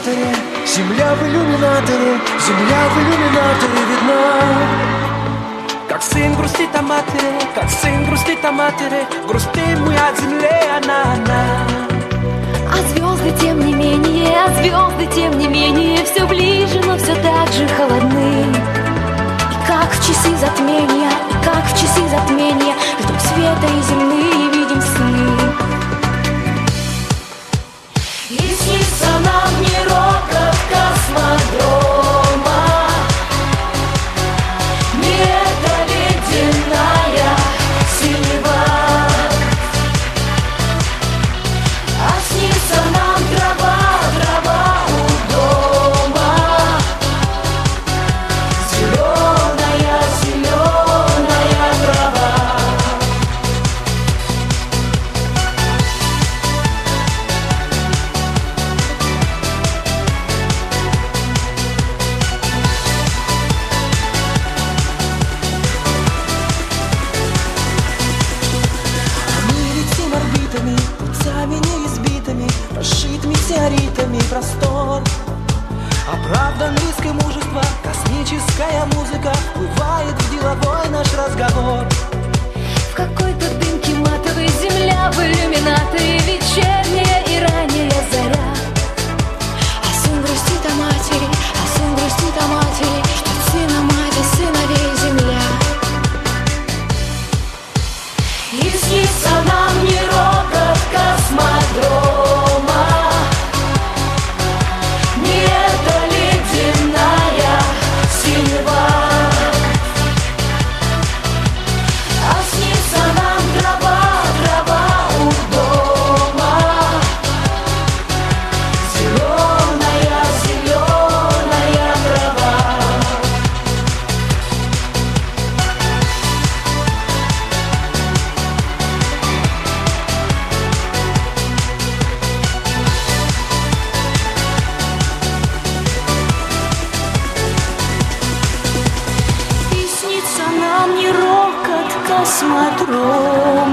иллюминаторе, земля в иллюминаторе, земля в иллюминаторе видна. Как сын грустит о матери, как сын грустит о матери, грустим мы от земли, она. А звезды тем не менее, а звезды тем не менее все ближе, но все так же холодны. И как в часы затмения, и как в часы затмения, ждем света и земные видим сны. И снится нам не рокот космодрома, не эта ледяная синева, а снится нам трава, трава у дома, зеленая, зеленая трава. Путями неизбитыми, прошит метеоритами простор. Оправдан риск и мужество, космическая музыка вплывает в деловой наш разговор. В какой-то дымке матовой земля в иллюминаторе, вечерняя и ранняя заря. А сын грустит о матери, а сын грустит о матери, что сына мать и сыновей земля. И снится нам не рокот космодрома, не эта ледяная синева, а снится нам трава, трава у дома, зеленая, зеленая трава. И снится нам не рокот космодрома,